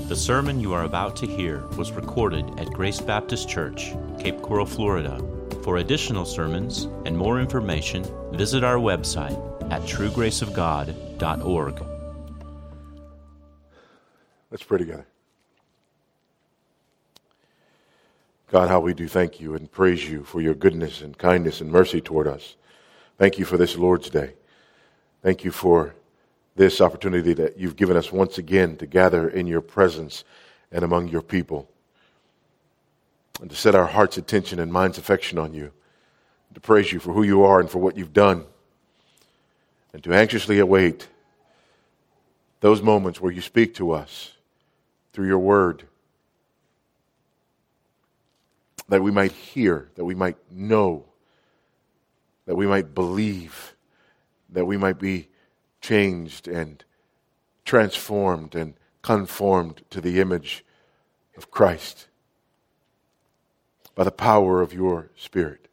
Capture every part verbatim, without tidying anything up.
The sermon you are about to hear was recorded at Grace Baptist Church, Cape Coral, Florida. For additional sermons and more information, visit our website at true grace of god dot org. Let's pray together. God, how we do thank you and praise you for your goodness and kindness and mercy toward us. Thank you for this Lord's Day. Thank you for this opportunity that you've given us once again to gather in your presence and among your people, and to set our heart's attention and mind's affection on you, to praise you for who you are and for what you've done, and to anxiously await those moments where you speak to us through your word, that we might hear, that we might know, that we might believe, that we might be changed and transformed and conformed to the image of Christ by the power of your Spirit.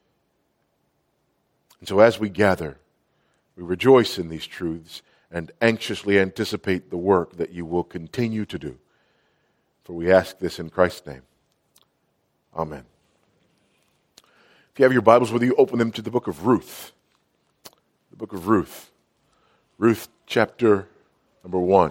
And so as we gather, we rejoice in these truths and anxiously anticipate the work that you will continue to do. For we ask this in Christ's name. Amen. If you have your Bibles with you, open them to the book of Ruth. The book of Ruth. Ruth chapter number one.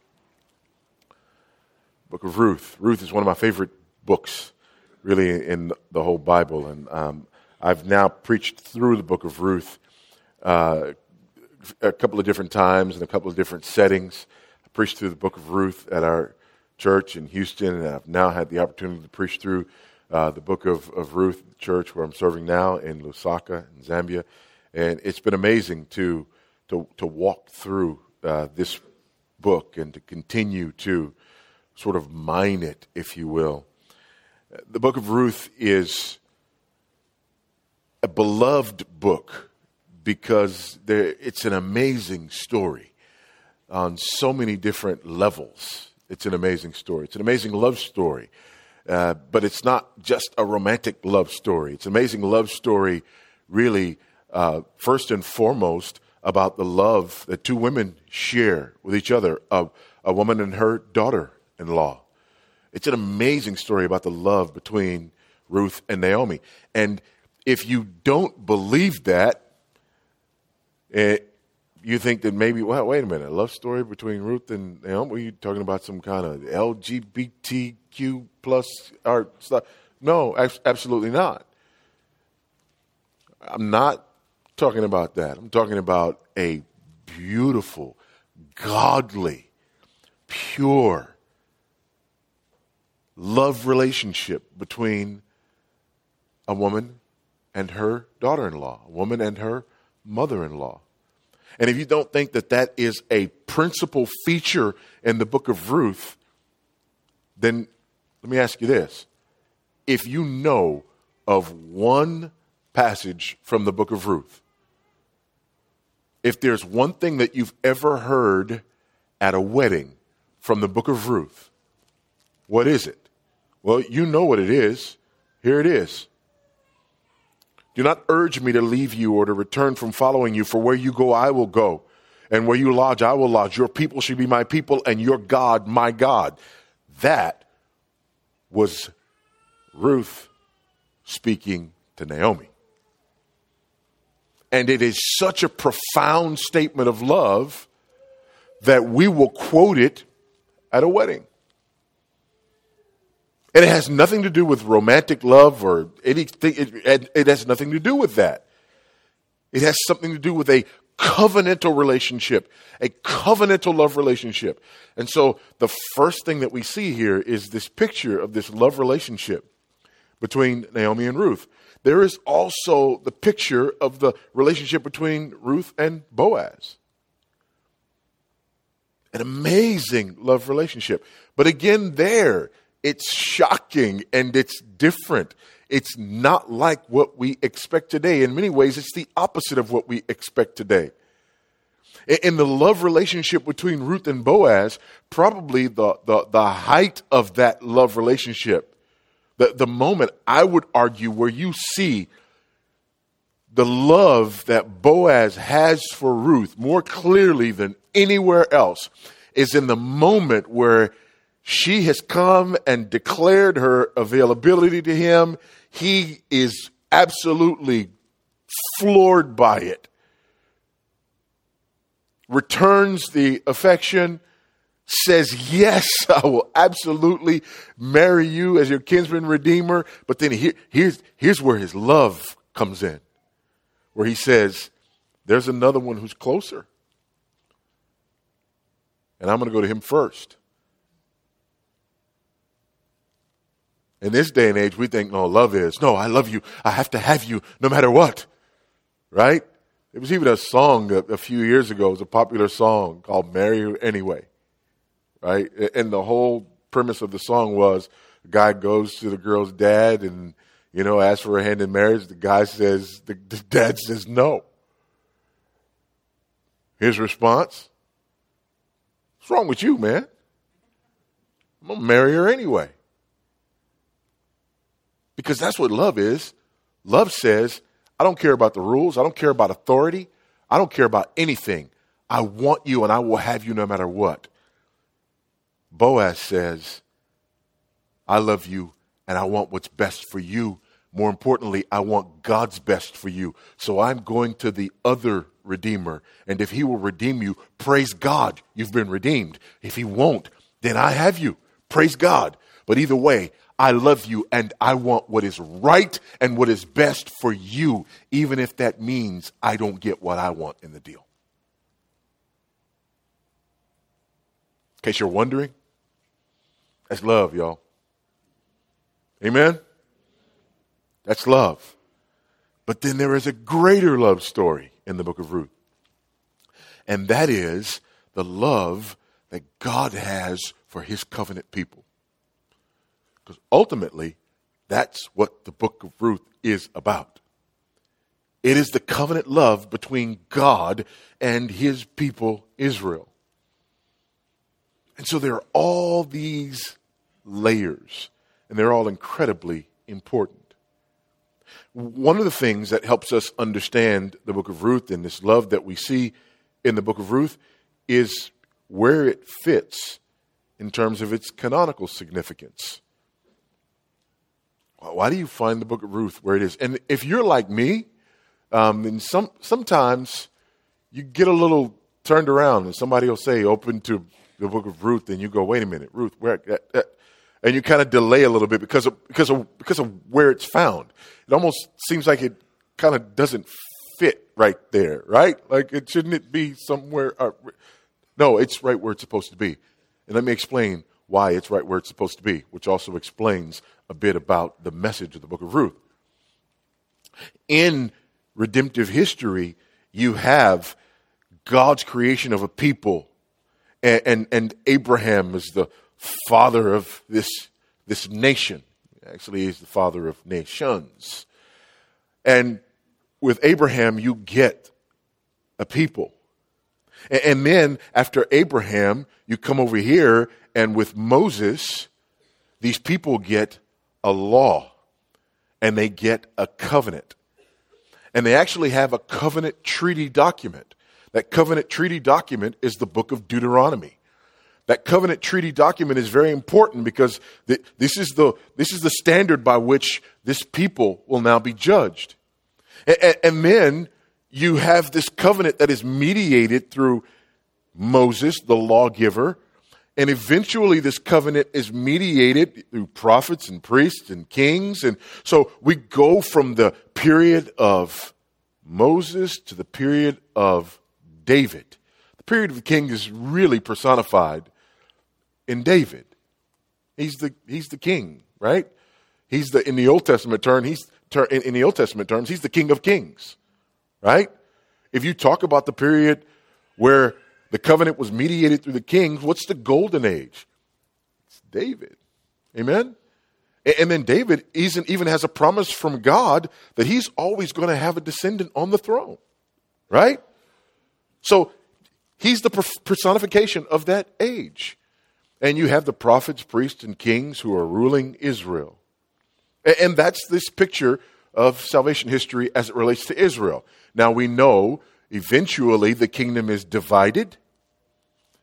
Book of Ruth. Ruth is one of my favorite books, really, in the whole Bible. And um, I've now preached through the book of Ruth uh, a couple of different times in a couple of different settings. I preached through the book of Ruth at our church in Houston, and I've now had the opportunity to preach through uh, the book of, of Ruth, the church where I'm serving now in Lusaka, in Zambia. And it's been amazing to to, to walk through uh, this book and to continue to sort of mine it, if you will. The book of Ruth is a beloved book because there, it's an amazing story on so many different levels. It's an amazing story. It's an amazing love story, uh, but it's not just a romantic love story. It's an amazing love story, really, uh, first and foremost, about the love that two women share with each other, a, a woman and her daughter-in-law. It's an amazing story about the love between Ruth and Naomi. And if you don't believe that, it, you think that maybe, well, wait a minute, a love story between Ruth and Naomi? Are you talking about some kind of L G B T Q plus art stuff? No, absolutely not. I'm not talking about that. I'm talking about a beautiful, godly, pure love relationship between a woman and her daughter-in-law, a woman and her mother-in-law. And if you don't think that that is a principal feature in the book of Ruth, then let me ask you this. If you know of one passage from the book of Ruth, if there's one thing that you've ever heard at a wedding from the book of Ruth, what is it? Well, you know what it is. Here it is. Do not urge me to leave you or to return from following you, for where you go, I will go. And where you lodge, I will lodge. Your people shall be my people, and your God, my God. That was Ruth speaking to Naomi. And it is such a profound statement of love that we will quote it at a wedding. And it has nothing to do with romantic love or anything. It, it has nothing to do with that. It has something to do with a covenantal relationship, a covenantal love relationship. And so the first thing that we see here is this picture of this love relationship between Naomi and Ruth. There is also the picture of the relationship between Ruth and Boaz. An amazing love relationship. But again, there, it's shocking and it's different. It's not like what we expect today. In many ways, it's the opposite of what we expect today. In the love relationship between Ruth and Boaz, probably the, the, the height of that love relationship, the, the moment, I would argue, where you see the love that Boaz has for Ruth more clearly than anywhere else, is in the moment where She has come and declared her availability to him. He is absolutely floored by it. Returns the affection, says, yes, I will absolutely marry you as your kinsman redeemer. But then here, here's, here's where his love comes in, where he says, there's another one who's closer. And I'm going to go to him first. In this day and age, we think, no, love is, no, I love you. I have to have you no matter what. Right? There was even a song a, a few years ago. It was a popular song called Marry You Anyway. Right? And the whole premise of the song was the guy goes to the girl's dad and, you know, asks for her hand in marriage. The guy says, the, the dad says no. His response, what's wrong with you, man? I'm going to marry her anyway. Because that's what love is. Love says, I don't care about the rules. I don't care about authority. I don't care about anything. I want you and I will have you no matter what. Boaz says, I love you and I want what's best for you. More importantly, I want God's best for you. So I'm going to the other Redeemer. And if he will redeem you, praise God, you've been redeemed. If he won't, then I have you. Praise God. But either way, I love you and I want what is right and what is best for you, even if that means I don't get what I want in the deal. In case you're wondering, that's love, y'all. Amen? That's love. But then there is a greater love story in the book of Ruth. And that is the love that God has for his covenant people. Because ultimately, that's what the book of Ruth is about. It is the covenant love between God and his people, Israel. And so there are all these layers, and they're all incredibly important. One of the things that helps us understand the book of Ruth and this love that we see in the book of Ruth is where it fits in terms of its canonical significance. Why do you find the book of Ruth where it is? And if you're like me, um, then some sometimes you get a little turned around and somebody will say, open to the book of Ruth, and you go, wait a minute, Ruth, where? That, that, and you kind of delay a little bit because of, because of, because of where it's found. It almost seems like it kind of doesn't fit right there, right? Like, it shouldn't it be somewhere? Uh, no, it's right where it's supposed to be. And let me explain why it's right where it's supposed to be, which also explains a bit about the message of the book of Ruth. In redemptive history, you have God's creation of a people, and, and, and Abraham is the father of this, this nation. Actually, he's the father of nations. And with Abraham, you get a people. And, and then after Abraham, you come over here, and with Moses, these people get a law, and they get a covenant. And they actually have a covenant treaty document. That covenant treaty document is the book of Deuteronomy. That covenant treaty document is very important because th- this is the this is the standard by which this people will now be judged. And, and then you have this covenant that is mediated through Moses, the lawgiver. And eventually this covenant is mediated through prophets and priests and kings. And so we go from the period of Moses to the period of David. The period of the king is really personified in David. He's the he's the king, right? He's the in the Old Testament term, he's in, in the Old Testament terms, he's the King of Kings, right? If you talk about the period where the covenant was mediated through the kings, what's the golden age? It's David. Amen? And then David even has a promise from God that he's always going to have a descendant on the throne, right? So he's the personification of that age. And you have the prophets, priests, and kings who are ruling Israel. And that's this picture of salvation history as it relates to Israel. Now we know eventually the kingdom is divided.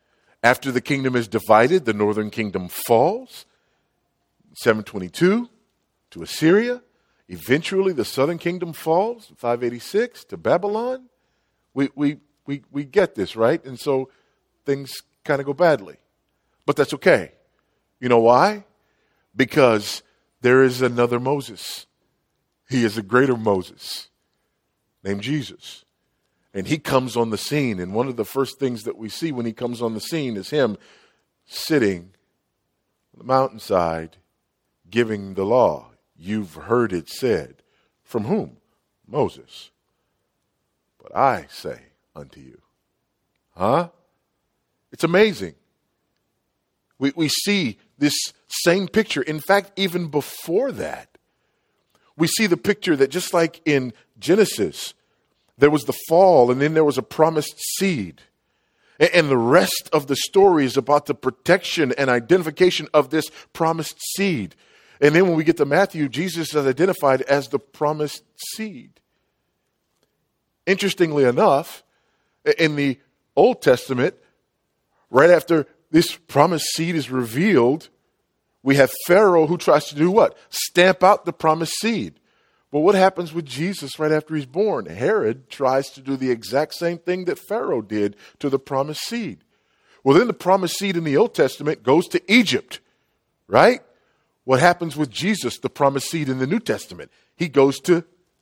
After the kingdom is divided, the northern kingdom falls. seven twenty-two to Assyria. Eventually, the southern kingdom falls. five eighty-six to Babylon. We we we we get this, right? And so things kind of go badly, but that's okay. You know why? Because there is another Moses. He is a greater Moses named Jesus. And he comes on the scene. And one of the first things that we see when he comes on the scene is him sitting on the mountainside giving the law. You've heard it said. From whom? Moses. But I say unto you. Huh? It's amazing. We, we see this same picture. In fact, even before that, we see the picture that just like in Genesis, there was the fall and then there was a promised seed. And, and the rest of the story is about the protection and identification of this promised seed. And then when we get to Matthew, Jesus is identified as the promised seed. Interestingly enough, in the Old Testament, right after this promised seed is revealed, we have Pharaoh who tries to do what? Stamp out the promised seed. But what happens with Jesus right after he's born? Herod tries to do the exact same thing that Pharaoh did to the promised seed. Well, then the promised seed in the Old Testament goes to Egypt, right? What happens with Jesus, the promised seed in the New Testament? He goes to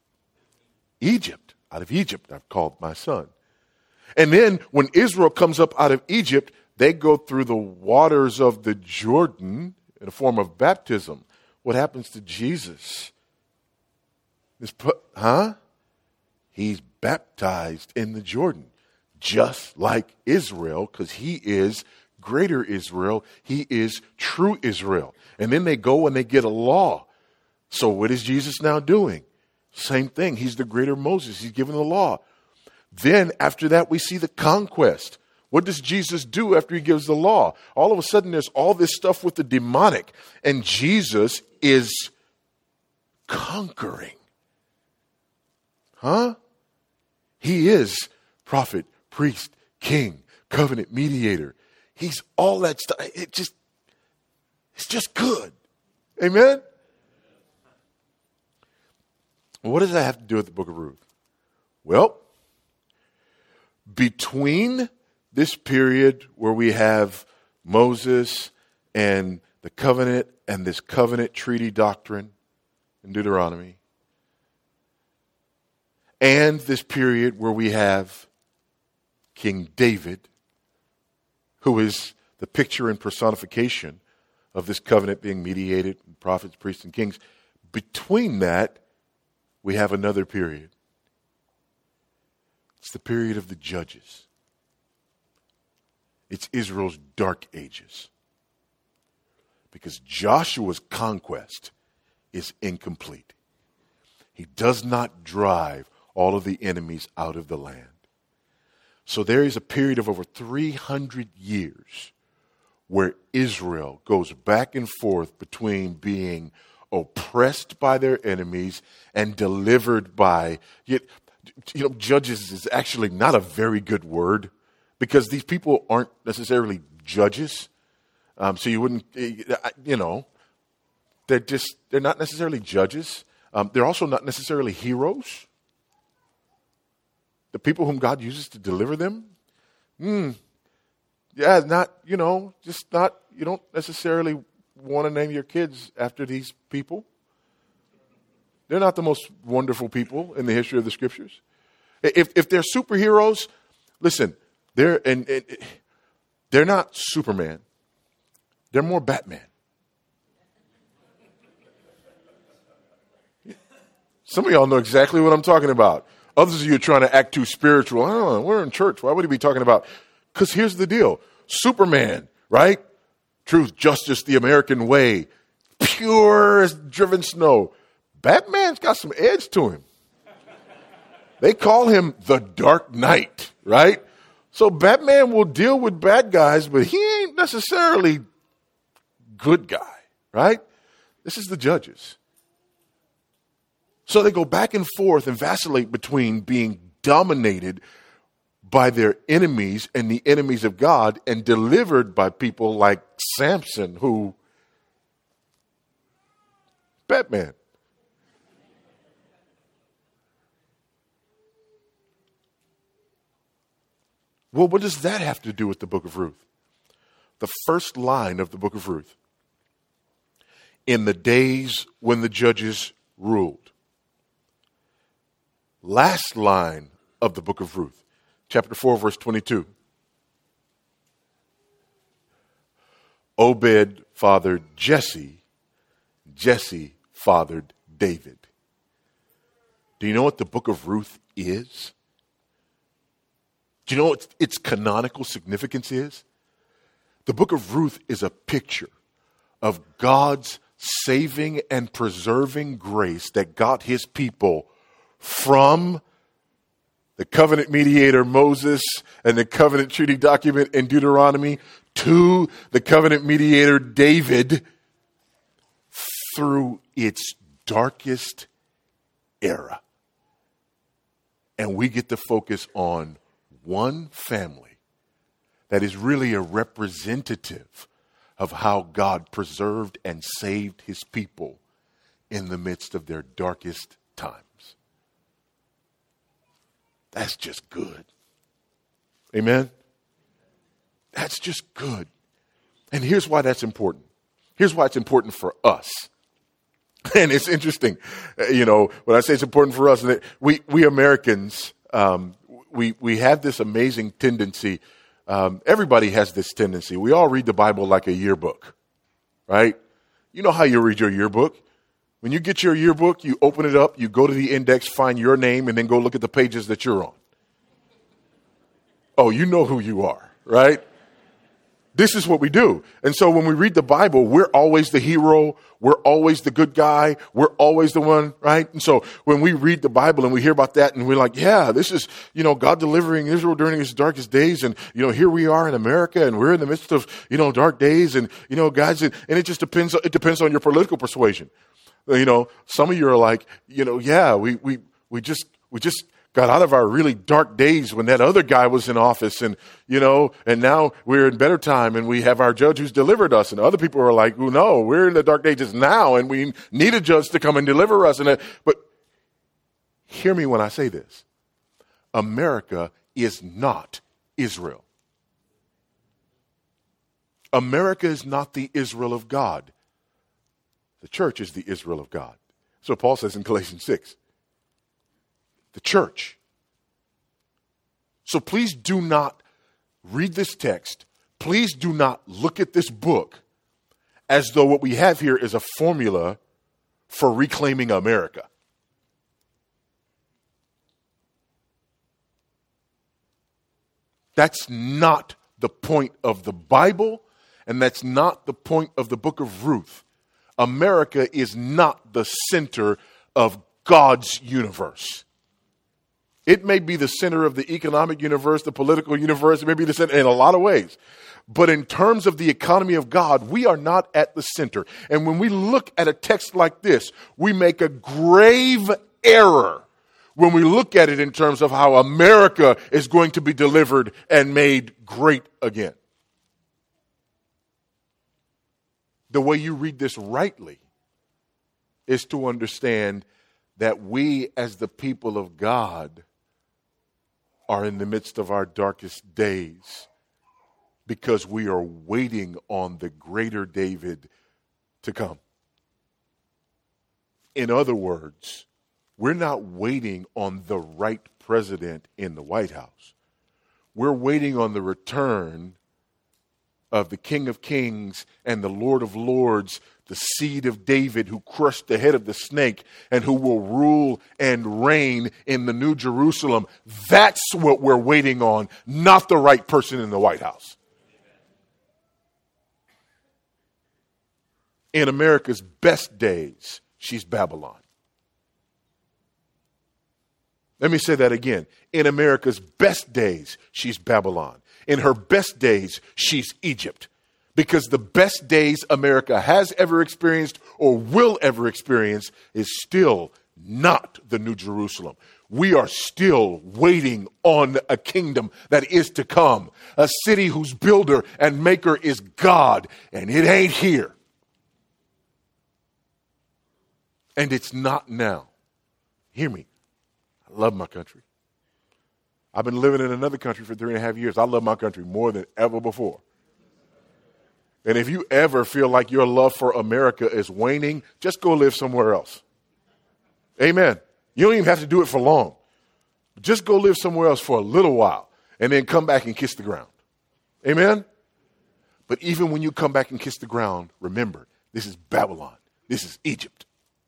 Egypt. Out of Egypt, I've called my son. And then when Israel comes up out of Egypt, they go through the waters of the Jordan in a form of baptism. What happens to Jesus? This, huh? He's baptized in the Jordan, just like Israel, because he is greater Israel. He is true Israel. And then they go and they get a law. So what is Jesus now doing? Same thing. He's the greater Moses. He's given the law. Then after that, we see the conquest. What does Jesus do after he gives the law? All of a sudden, there's all this stuff with the demonic. And Jesus is conquering. Huh? He is prophet, priest, king, covenant mediator. He's all that stuff. It just, it's just good. Amen? What does that have to do with the book of Ruth? Well, between this period where we have Moses and the covenant and this covenant treaty doctrine in Deuteronomy, and this period where we have King David, who is the picture and personification of this covenant being mediated, prophets, priests, and kings, between that, we have another period. It's the period of the judges. It's Israel's dark ages. Because Joshua's conquest is incomplete. He does not drive all of the enemies out of the land. So there is a period of over three hundred years where Israel goes back and forth between being oppressed by their enemies and delivered by, you know, judges is actually not a very good word because these people aren't necessarily judges. Um, so you wouldn't, you know, they're just, they're not necessarily judges. Um, they're also not necessarily heroes. The people whom God uses to deliver them, mm, yeah, not, you know, just not, you don't necessarily want to name your kids after these people. They're not the most wonderful people in the history of the scriptures. If if they're superheroes, listen, they're and, and they're not Superman. They're more Batman. Some of y'all know exactly what I'm talking about. Others of you are trying to act too spiritual. Oh, we're in church. Why would he be talking about? Because here's the deal. Superman, right? Truth, justice, the American way. Pure as driven snow. Batman's got some edge to him. They call him the Dark Knight, right? So Batman will deal with bad guys, but he ain't necessarily good guy, right? This is the judges. So they go back and forth and vacillate between being dominated by their enemies and the enemies of God, and delivered by people like Samson, who, Batman. Well, what does that have to do with the book of Ruth? The first line of the book of Ruth. In the days when the judges ruled. Last line of the book of Ruth. Chapter four, verse twenty-two. Obed fathered Jesse. Jesse fathered David. Do you know what the book of Ruth is? Do you know what its canonical significance is? The book of Ruth is a picture of God's saving and preserving grace that got his people from the covenant mediator Moses and the covenant treaty document in Deuteronomy to the covenant mediator David through its darkest era. And we get to focus on one family that is really a representative of how God preserved and saved his people in the midst of their darkest times. That's just good. Amen? That's just good. And here's why that's important. Here's why it's important for us. And it's interesting, you know, when I say it's important for us, we, we Americans, um, we, we have this amazing tendency. Um, everybody has this tendency. We all read the Bible like a yearbook, right? You know how you read your yearbook. When you get your yearbook, you open it up, you go to the index, find your name, and then go look at the pages that you're on. Oh, you know who you are, right? This is what we do. And so when we read the Bible, we're always the hero. We're always the good guy. We're always the one, right? And so when we read the Bible and we hear about that and we're like, yeah, this is, you know, God delivering Israel during his darkest days. And, you know, here we are in America and we're in the midst of, you know, dark days. And, you know, guys, and, and it just depends, it depends on your political persuasion. You know, some of you are like, you know, yeah, we, we, we just, we just, got out of our really dark days when that other guy was in office, and, you know, and now we're in better time and we have our judge who's delivered us. And other people are like, oh, no, we're in the dark ages now and we need a judge to come and deliver us. And uh, But hear me when I say this. America is not Israel. America is not the Israel of God. The church is the Israel of God. So Paul says in Galatians six. The church. So please do not read this text. Please do not look at this book as though what we have here is a formula for reclaiming America. That's not the point of the Bible, and that's not the point of the book of Ruth. America is not the center of God's universe. It may be the center of the economic universe, the political universe. It may be the center in a lot of ways. But in terms of the economy of God, we are not at the center. And when we look at a text like this, we make a grave error when we look at it in terms of how America is going to be delivered and made great again. The way you read this rightly is to understand that we as the people of God are in the midst of our darkest days because we are waiting on the greater David to come. In other words, we're not waiting on the right president in the White House. We're waiting on the return of the King of Kings and the Lord of Lords, the seed of David who crushed the head of the snake and who will rule and reign in the New Jerusalem. That's what we're waiting on, not the right person in the White House. In America's best days, she's Babylon. Let me say that again. In America's best days, she's Babylon. In her best days, she's Egypt. Because the best days America has ever experienced or will ever experience is still not the New Jerusalem. we are still waiting on a kingdom that is to come, a city whose builder and maker is God, and it ain't here. And it's not now. Hear me. I love my country. I've been living in another country for three and a half years. I love my country more than ever before. And if you ever feel like your love for America is waning, just go live somewhere else. Amen. You don't even have to do it for long. Just go live somewhere else for a little while and then come back and kiss the ground. Amen. But even when you come back and kiss the ground, remember, this is Babylon. This is Egypt.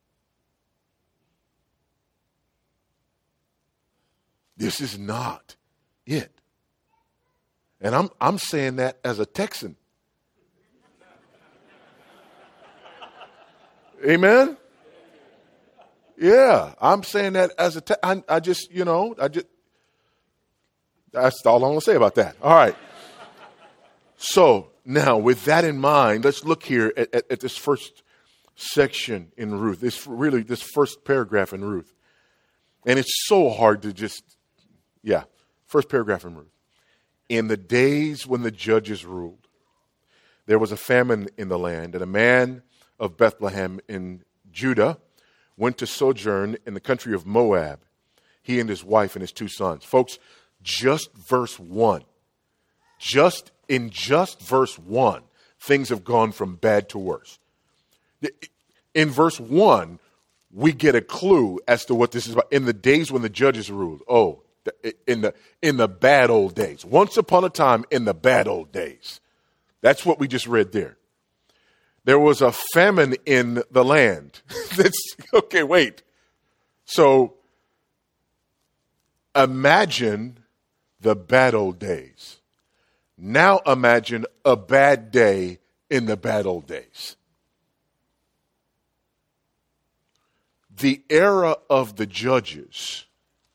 This is not it. And I'm I'm saying that as a Texan. Amen? Yeah, I'm saying that as a te- I, I just, you know, I just, that's all I'm going to say about that. All right. So now with that in mind, let's look here at, at, at this first section in Ruth, this really, this first paragraph in Ruth. And it's so hard to just, yeah, first paragraph in Ruth. In the days when the judges ruled, there was a famine in the land, and a man of Bethlehem in Judah went to sojourn in the country of Moab, he and his wife and his two sons. Folks, just verse one, just in just verse one, things have gone from bad to worse. In verse one, we get a clue as to what this is about. In the days when the judges ruled, oh, in the in the bad old days. Once upon a time in the bad old days. That's what we just read there. There was a famine in the land. That's, okay, wait. So imagine the bad old days. Now imagine a bad day in the bad old days. The era of the judges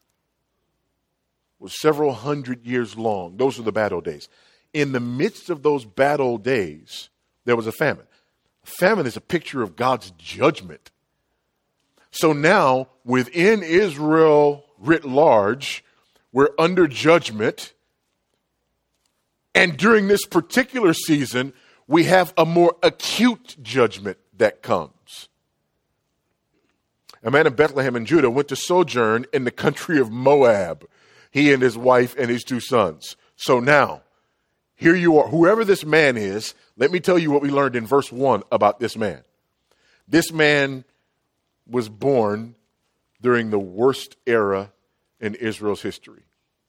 was several hundred years long. Those were the bad old days. In the midst of those bad old days, there was a famine. Famine is a picture of God's judgment. So now, within Israel writ large, we're under judgment. And during this particular season, we have a more acute judgment that comes. A man of Bethlehem in Judah went to sojourn in the country of Moab, he and his wife and his two sons. So now, here you are. Whoever this man is, let me tell you what we learned in verse one about this man. This man was born during the worst era in Israel's history.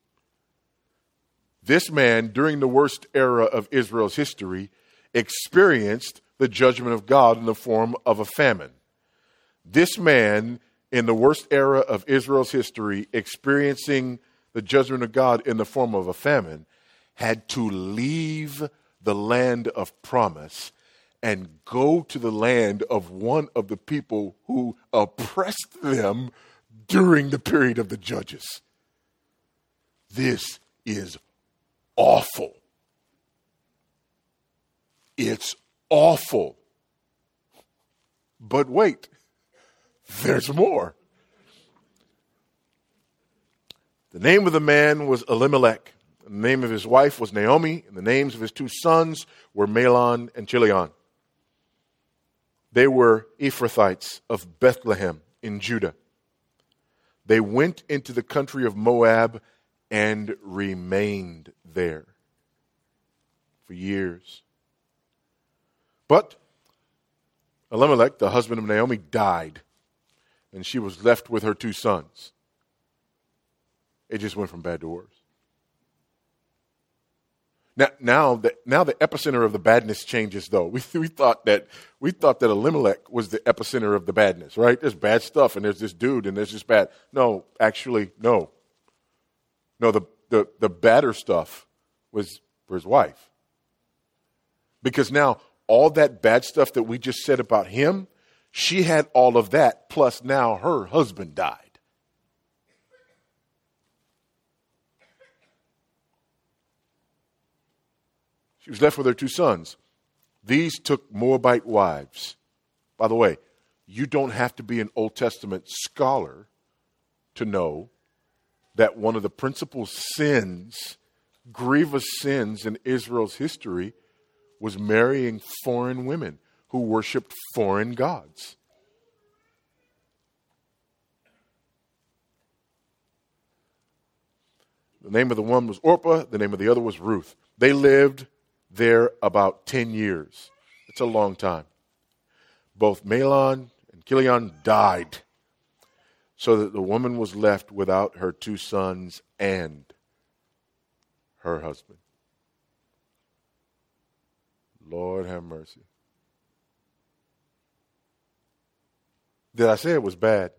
This man, during the worst era of Israel's history, experienced the judgment of God in the form of a famine. This man, in the worst era of Israel's history, experiencing the judgment of God in the form of a famine, had to leave the land of promise and go to the land of one of the people who oppressed them during the period of the judges. This is awful. It's awful. But wait, there's more. The name of the man was Elimelech. The name of his wife was Naomi, and the names of his two sons were Mahlon and Chilion. They were Ephrathites of Bethlehem in Judah. They went into the country of Moab and remained there for years. But Elimelech, the husband of Naomi, died, and she was left with her two sons. It just went from bad to worse. Now, now, the, now the epicenter of the badness changes, though. We, we thought that we thought that Elimelech was the epicenter of the badness, right? There's bad stuff, and there's this dude, and there's this bad. No, actually, no. No, the, the, the badder stuff was for his wife. Because now, all that bad stuff that we just said about him, she had all of that, plus now her husband died. She was left with her two sons. These took Moabite wives. By the way, you don't have to be an Old Testament scholar to know that one of the principal sins, grievous sins in Israel's history, was marrying foreign women who worshiped foreign gods. The name of the one was Orpah, the name of the other was Ruth. They lived there about ten years. It's a long time. Both Mahlon and Chilion died, so that the woman was left without her two sons and her husband. Lord have mercy. Did I say it was bad?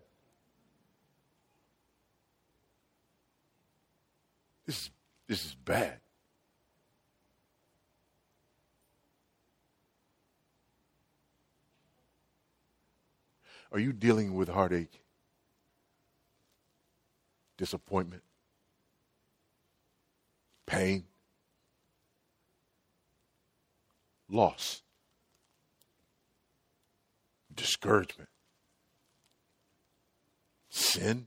This is, this is bad. Are you dealing with heartache, disappointment, pain, loss, discouragement, sin,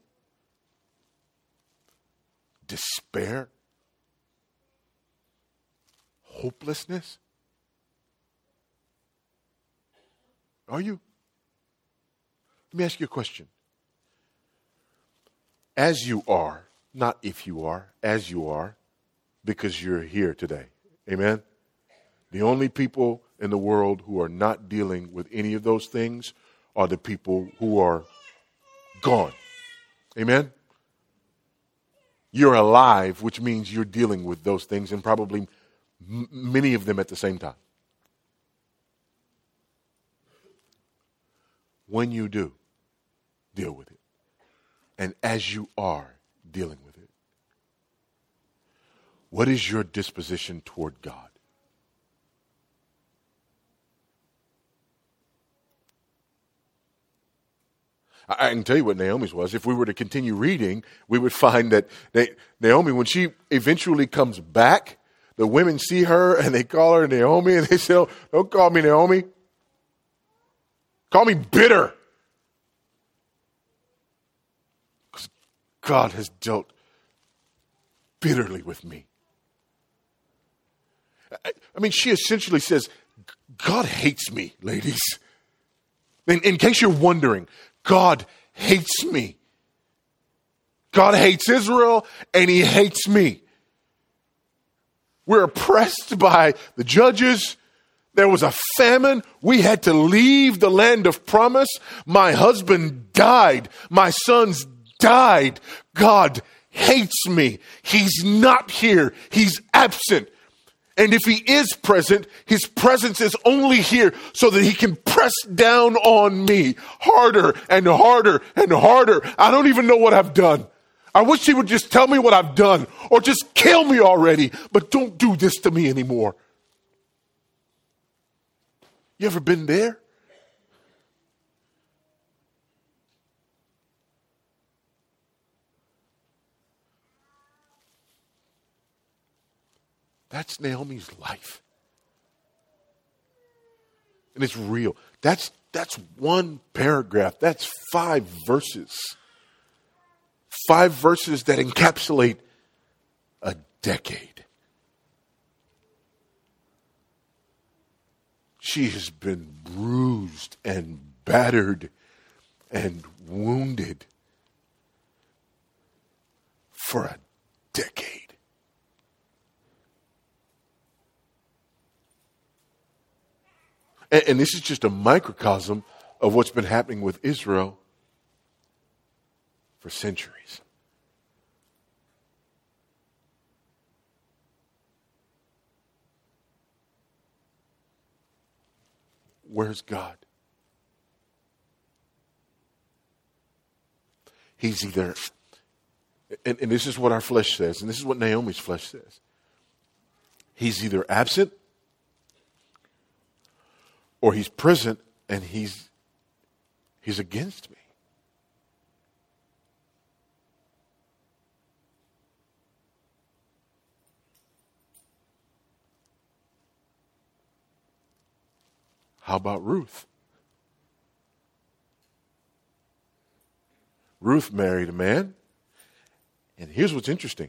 despair, hopelessness? Are you? Let me ask you a question. As you are, not if you are, as you are, because you're here today. Amen? The only people in the world who are not dealing with any of those things are the people who are gone. Amen? You're alive, which means you're dealing with those things, and probably m- many of them at the same time. When you do, deal with it. And as you are dealing with it, what is your disposition toward God? I can tell you what Naomi's was. If we were to continue reading, we would find that Naomi, when she eventually comes back, the women see her and they call her Naomi, and they say, oh, don't call me Naomi. Call me bitter. Because God has dealt bitterly with me. I mean, she essentially says, God hates me, ladies. In, in case you're wondering, God hates me. God hates Israel, and he hates me. We're oppressed by the judges. There was a famine. We had to leave the land of promise. My husband died. My sons died. God hates me. He's not here. He's absent. And if he is present, his presence is only here so that he can press down on me harder and harder and harder. I don't even know what I've done. I wish he would just tell me what I've done or just kill me already, but don't do this to me anymore. You ever been there? That's Naomi's life. And it's real. That's, that's one paragraph. That's five verses. Five verses that encapsulate a decade. She has been bruised and battered and wounded for a decade. And, and this is just a microcosm of what's been happening with Israel for centuries. Where's God? He's either, and, and this is what our flesh says, and this is what Naomi's flesh says. He's either absent or he's present and he's he's against me. How about Ruth? Ruth married a man, And here's what's interesting.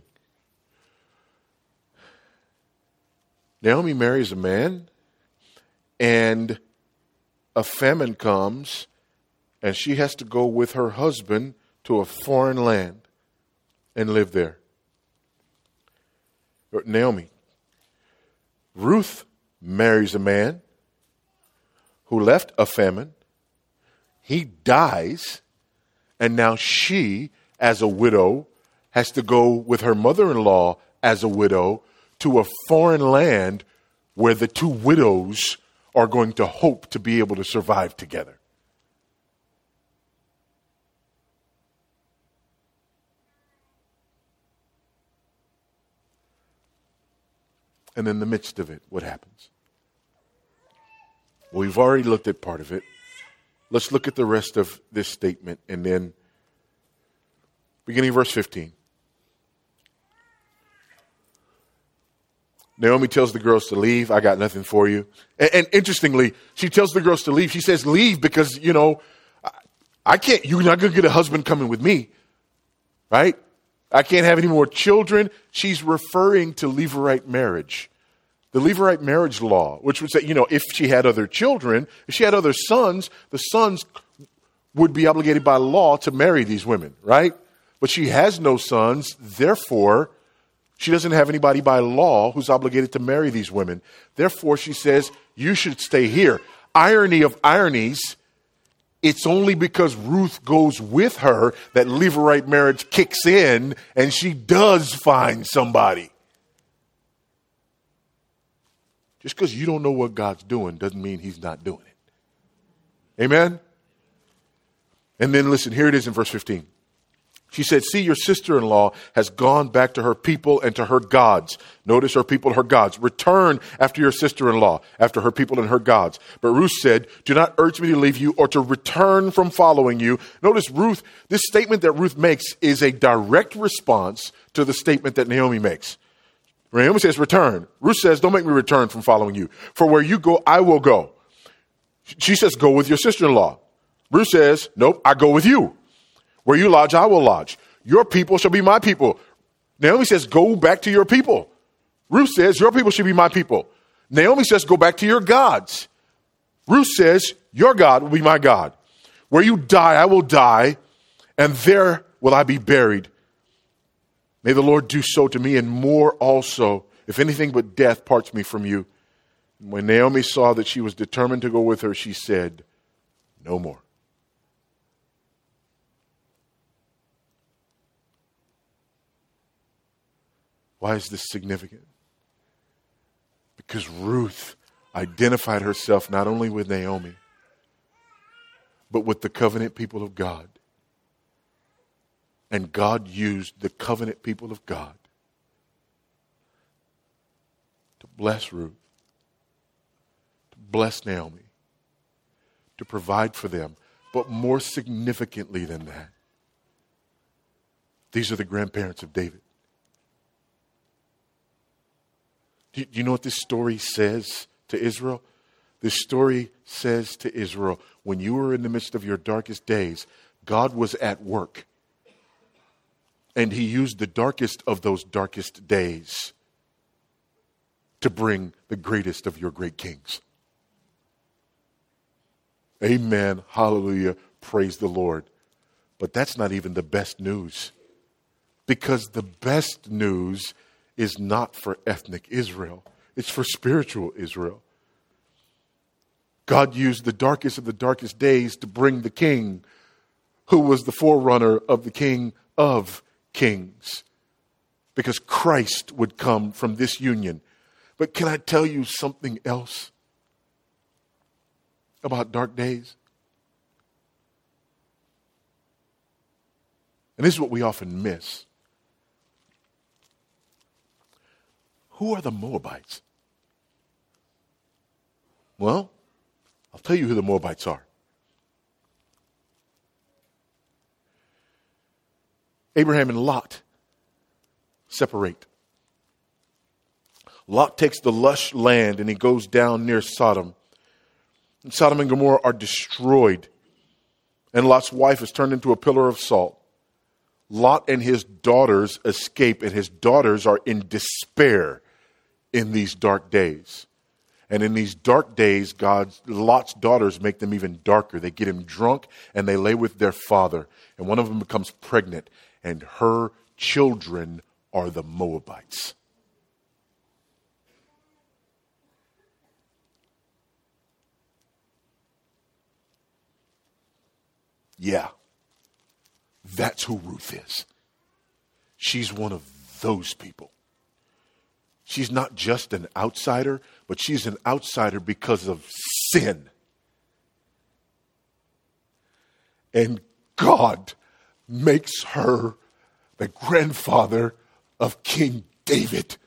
Naomi marries a man, and a famine comes, and she has to go with her husband to a foreign land and live there. Naomi. Ruth marries a man who left a famine. He dies, and now she, as a widow, has to go with her mother-in-law as a widow to a foreign land where the two widows are going to hope to be able to survive together. And in the midst of it, what happens? Well, we've already looked at part of it. Let's look at the rest of this statement, and then beginning verse fifteen. Naomi tells the girls to leave. I got nothing for you. And, and interestingly, she tells the girls to leave. She says, leave because, you know, I, I can't, you're not going to get a husband coming with me, right? I can't have any more children. She's referring to Levirate marriage. The Levirate marriage law, which would say, you know, if she had other children, if she had other sons, the sons would be obligated by law to marry these women, right? But she has no sons, therefore, she doesn't have anybody by law who's obligated to marry these women. Therefore, she says, you should stay here. Irony of ironies, it's only because Ruth goes with her that Levirate marriage kicks in and she does find somebody. Just because you don't know what God's doing doesn't mean he's not doing it. Amen? And then listen, here it is in verse fifteen. She said, see, your sister-in-law has gone back to her people and to her gods. Notice her people, her gods. Return after your sister-in-law, after her people and her gods. But Ruth said, do not urge me to leave you or to return from following you. Notice Ruth, this statement that Ruth makes is a direct response to the statement that Naomi makes. Naomi says, return. Ruth says, don't make me return from following you. For where you go, I will go. She says, go with your sister-in-law. Ruth says, nope, I go with you. Where you lodge, I will lodge. Your people shall be my people. Naomi says, go back to your people. Ruth says, your people should be my people. Naomi says, go back to your gods. Ruth says, your God will be my God. Where you die, I will die, and there will I be buried. May the Lord do so to me and more also, if anything but death parts me from you. When Naomi saw that she was determined to go with her, she said, no more. Why is this significant? Because Ruth identified herself not only with Naomi, but with the covenant people of God. And God used the covenant people of God to bless Ruth, to bless Naomi, to provide for them. But more significantly than that, these are the grandparents of David. Do you know what this story says to Israel? This story says to Israel, when you were in the midst of your darkest days, God was at work. And he used the darkest of those darkest days to bring the greatest of your great kings. Amen. Hallelujah. Praise the Lord. But that's not even the best news. Because the best news is not for ethnic Israel. It's for spiritual Israel. God used the darkest of the darkest days to bring the king who was the forerunner of the King of Kings. Because Christ would come from this union. But can I tell you something else about dark days? And this is what we often miss. Who are the Moabites? Well, I'll tell you who the Moabites are. Abraham and Lot separate. Lot takes the lush land and he goes down near Sodom. And Sodom and Gomorrah are destroyed. And Lot's wife is turned into a pillar of salt. Lot and his daughters escape, and his daughters are in despair in these dark days. And in these dark days, God's Lot's daughters make them even darker. They get him drunk and they lay with their father. And one of them becomes pregnant, and her children are the Moabites. Yeah, that's who Ruth is. She's one of those people. She's not just an outsider, but she's an outsider because of sin. And God makes her the grandfather of King David.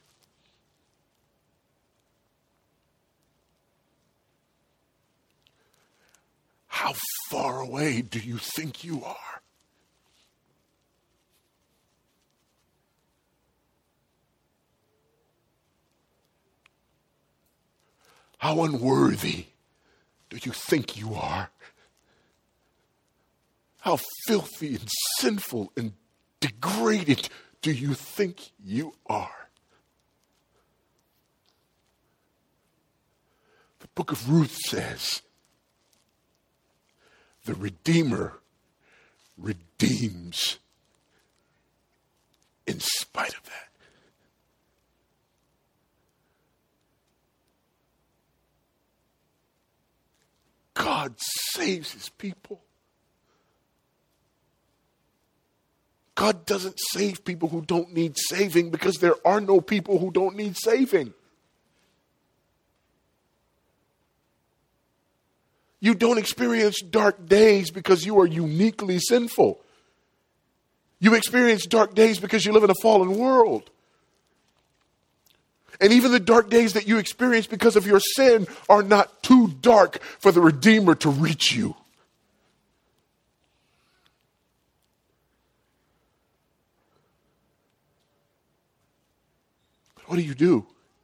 How far away do you think you are? How unworthy do you think you are? How filthy and sinful and degraded do you think you are? The book of Ruth says, the Redeemer redeems in spite of that. God saves his people. God doesn't save people who don't need saving, because there are no people who don't need saving. You don't experience dark days because you are uniquely sinful. You experience dark days because you live in a fallen world. And even the dark days that you experience because of your sin are not too dark for the Redeemer to reach you. What do you do?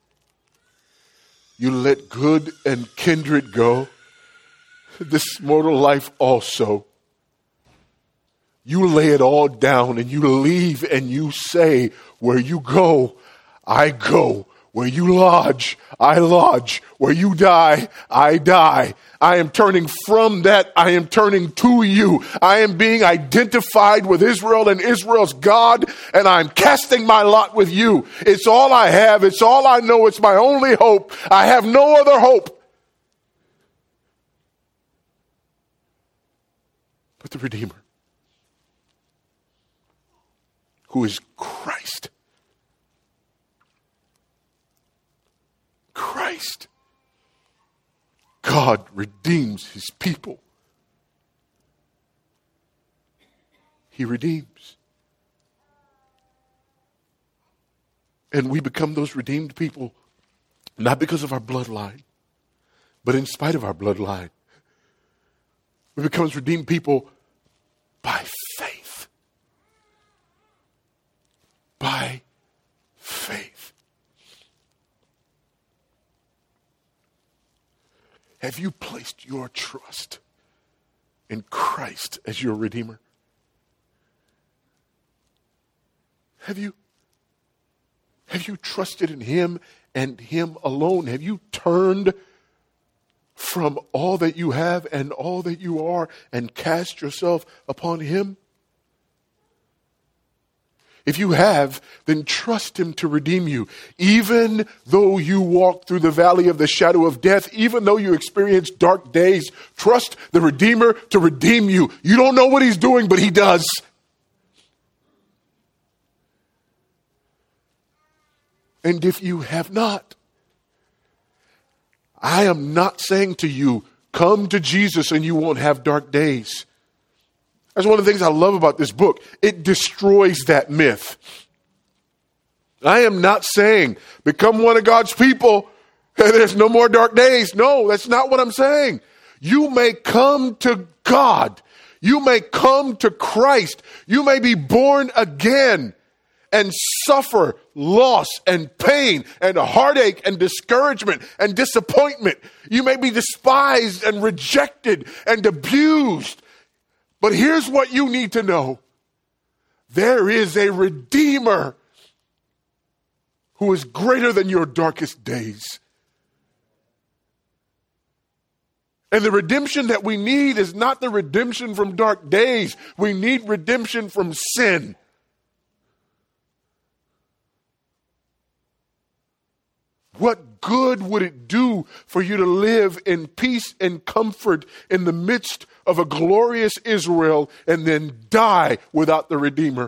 You let good and kindred go, this mortal life also. You lay it all down and you leave and you say, where you go, I go. Where you lodge, I lodge. Where you die, I die. I am turning from that. I am turning to you. I am being identified with Israel and Israel's God, and I'm casting my lot with you. It's all I have. It's all I know. It's my only hope. I have no other hope but the Redeemer, who is Christ. Christ. God redeems his people. He redeems. And we become those redeemed people, not because of our bloodline, but in spite of our bloodline. We become redeemed people by faith. By faith. Have you placed your trust in Christ as your Redeemer? Have you? Have you trusted in him and him alone? Have you turned from all that you have and all that you are and cast yourself upon him? If you have, then trust him to redeem you. Even though you walk through the valley of the shadow of death, even though you experience dark days, trust the Redeemer to redeem you. You don't know what he's doing, but he does. And if you have not, I am not saying to you, come to Jesus and you won't have dark days. That's one of the things I love about this book. It destroys that myth. I am not saying become one of God's people and there's no more dark days. No, that's not what I'm saying. You may come to God. You may come to Christ. You may be born again and suffer loss and pain and heartache and discouragement and disappointment. You may be despised and rejected and abused. But here's what you need to know. There is a Redeemer who is greater than your darkest days. And the redemption that we need is not the redemption from dark days. We need redemption from sin. What good would it do for you to live in peace and comfort in the midst of a glorious Israel and then die without the Redeemer?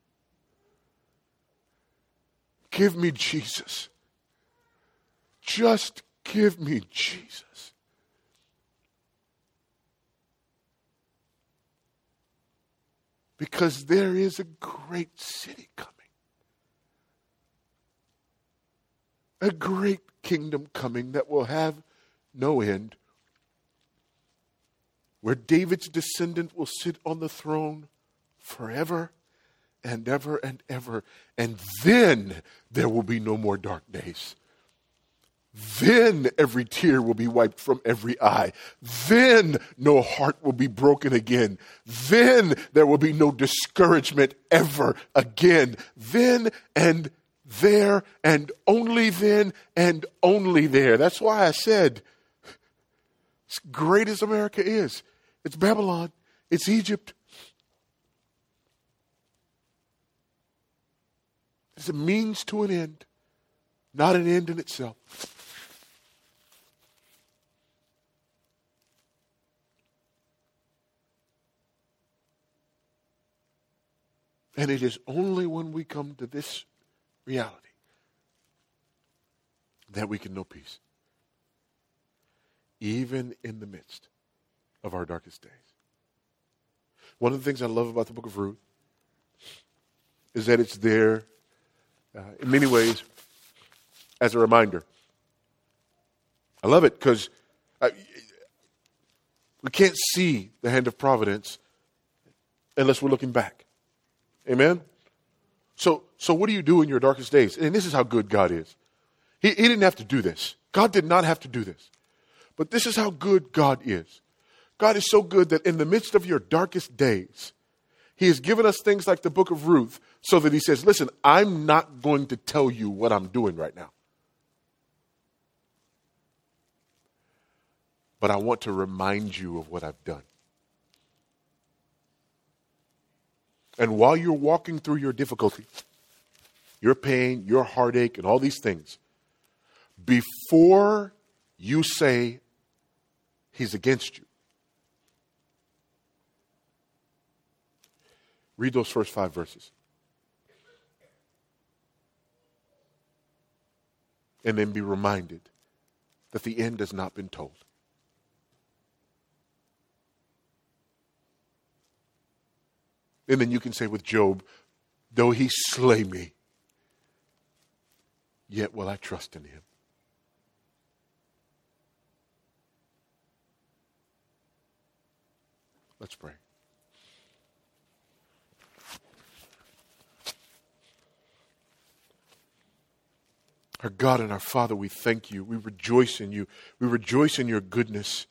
Give me Jesus. Just give me Jesus. Because there is a great city coming. A great kingdom coming that will have no end. Where David's descendant will sit on the throne forever and ever and ever. And then there will be no more dark days. Then every tear will be wiped from every eye. Then no heart will be broken again. Then there will be no discouragement ever again. Then and there and only then and only there. That's why I said, as great as America is, it's Babylon, it's Egypt. It's a means to an end, not an end in itself. And it is only when we come to this reality that we can know peace, even in the midst of our darkest days. One of the things I love about the book of Ruth is that it's there uh, in many ways as a reminder. I love it because we can't see the hand of providence unless we're looking back. Amen? So, so what do you do in your darkest days? And this is how good God is. He, he didn't have to do this. God did not have to do this. But this is how good God is. God is so good that in the midst of your darkest days, He has given us things like the book of Ruth so that He says, listen, I'm not going to tell you what I'm doing right now. But I want to remind you of what I've done. And while you're walking through your difficulty, your pain, your heartache, and all these things, before you say He's against you, read those first five verses. And then be reminded that the end has not been told. And then you can say with Job, though he slay me, yet will I trust in Him. Let's pray. Our God and our Father, we thank You. We rejoice in You. We rejoice in Your goodness.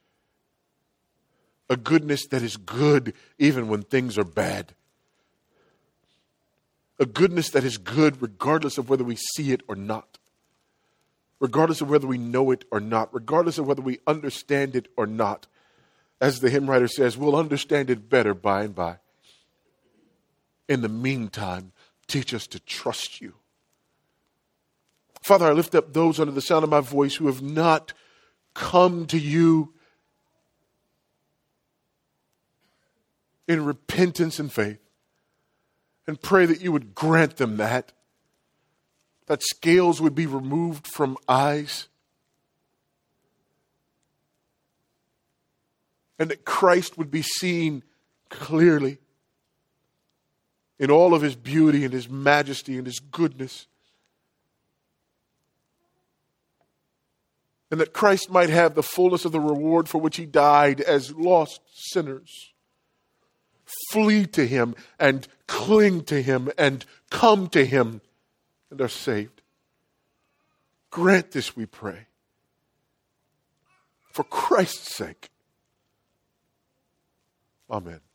A goodness that is good even when things are bad. A goodness that is good regardless of whether we see it or not. Regardless of whether we know it or not. Regardless of whether we understand it or not. As the hymn writer says, we'll understand it better by and by. In the meantime, teach us to trust You. Father, I lift up those under the sound of my voice who have not come to You in repentance and faith, and pray that You would grant them that, that scales would be removed from eyes, and that Christ would be seen clearly in all of His beauty and His majesty and His goodness, and that Christ might have the fullness of the reward for which He died as lost sinners. Flee to Him and cling to Him and come to Him and are saved. Grant this, we pray, for Christ's sake. Amen.